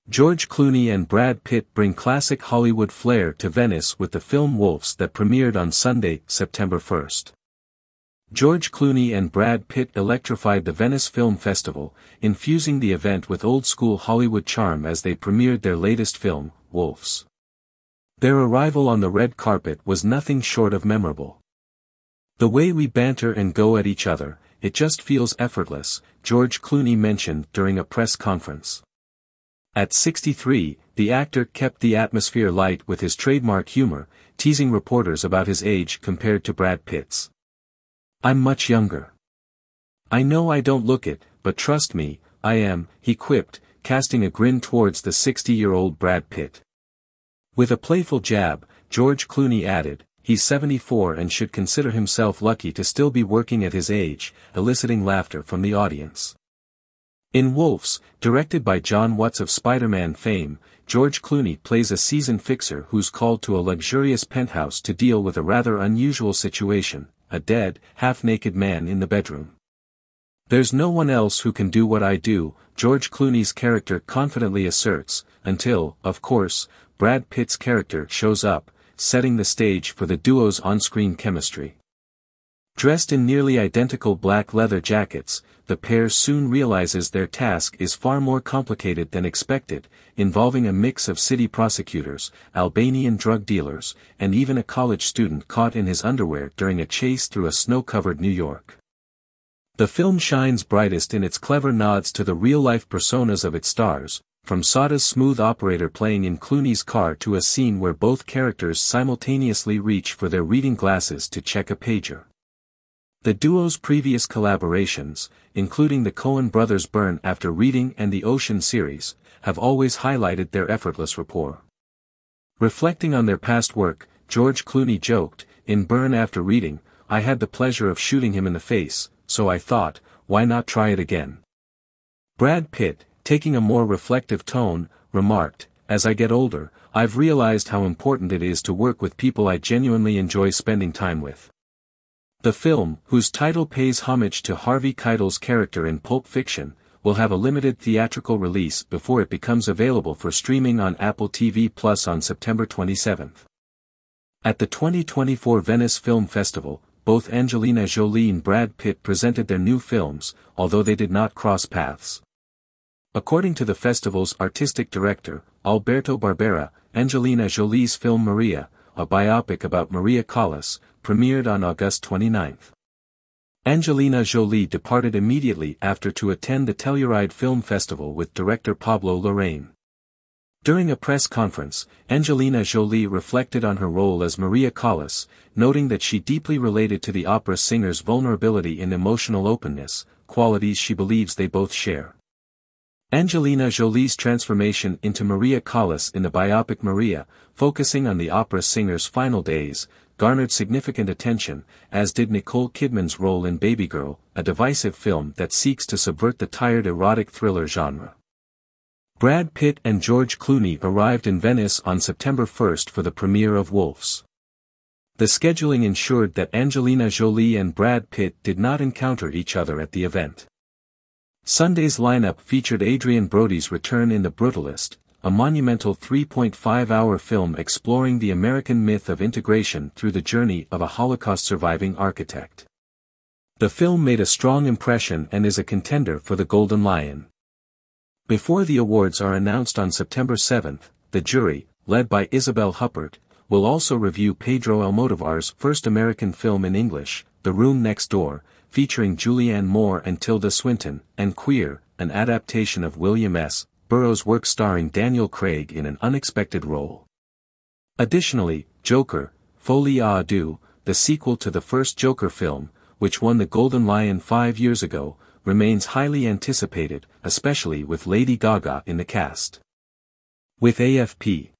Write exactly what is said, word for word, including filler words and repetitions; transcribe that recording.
George Clooney and Brad Pitt bring classic Hollywood flair to Venice with the film Wolves that premiered on Sunday, September first. George Clooney and Brad Pitt electrified the Venice Film Festival, infusing the event with old-school Hollywood charm as they premiered their latest film, Wolves. Their arrival on the red carpet was nothing short of memorable. "The way we banter and go at each other, it just feels effortless," George Clooney mentioned during a press conference. At sixty-three, the actor kept the atmosphere light with his trademark humor, teasing reporters about his age compared to Brad Pitt's. "I'm much younger. I know I don't look it, but trust me, I am," he quipped, casting a grin towards the sixty-year-old Brad Pitt. With a playful jab, George Clooney added, "He's seventy-four and should consider himself lucky to still be working at his age," eliciting laughter from the audience. In Wolves, directed by Jon Watts of Spider-Man fame, George Clooney plays a seasoned fixer who's called to a luxurious penthouse to deal with a rather unusual situation: a dead, half-naked man in the bedroom. "There's no one else who can do what I do," George Clooney's character confidently asserts, until, of course, Brad Pitt's character shows up, setting the stage for the duo's on-screen chemistry. Dressed in nearly identical black leather jackets, the pair soon realizes their task is far more complicated than expected, involving a mix of city prosecutors, Albanian drug dealers, and even a college student caught in his underwear during a chase through a snow-covered New York. The film shines brightest in its clever nods to the real-life personas of its stars, from Sada's smooth operator playing in Clooney's car to a scene where both characters simultaneously reach for their reading glasses to check a pager. The duo's previous collaborations, including the Coen brothers' Burn After Reading and the Ocean series, have always highlighted their effortless rapport. Reflecting on their past work, George Clooney joked, "In Burn After Reading, I had the pleasure of shooting him in the face, so I thought, why not try it again?" Brad Pitt, taking a more reflective tone, remarked, "As I get older, I've realized how important it is to work with people I genuinely enjoy spending time with." The film, whose title pays homage to Harvey Keitel's character in Pulp Fiction, will have a limited theatrical release before it becomes available for streaming on Apple T V Plus on September twenty-seventh. At the twenty twenty-four Venice Film Festival, both Angelina Jolie and Brad Pitt presented their new films, although they did not cross paths. According to the festival's artistic director, Alberto Barbera, Angelina Jolie's film Maria, a biopic about Maria Callas, premiered on August twenty-ninth. Angelina Jolie departed immediately after to attend the Telluride Film Festival with director Pablo Larraín. During a press conference, Angelina Jolie reflected on her role as Maria Callas, noting that she deeply related to the opera singer's vulnerability and emotional openness, qualities she believes they both share. Angelina Jolie's transformation into Maria Callas in the biopic Maria, focusing on the opera singer's final days, garnered significant attention, as did Nicole Kidman's role in Baby Girl, a divisive film that seeks to subvert the tired erotic thriller genre. Brad Pitt and George Clooney arrived in Venice on September first for the premiere of Wolves. The scheduling ensured that Angelina Jolie and Brad Pitt did not encounter each other at the event. Sunday's lineup featured Adrien Brody's return in The Brutalist, a monumental three point five hour film exploring the American myth of integration through the journey of a Holocaust-surviving architect. The film made a strong impression and is a contender for the Golden Lion. Before the awards are announced on September seventh, the jury, led by Isabel Huppert, will also review Pedro Almodóvar's first American film in English, The Room Next Door, featuring Julianne Moore and Tilda Swinton, and Queer, an adaptation of William S. Burroughs' work starring Daniel Craig in an unexpected role. Additionally, Joker, Folie à Deux, the sequel to the first Joker film, which won the Golden Lion five years ago, remains highly anticipated, especially with Lady Gaga in the cast. With A F P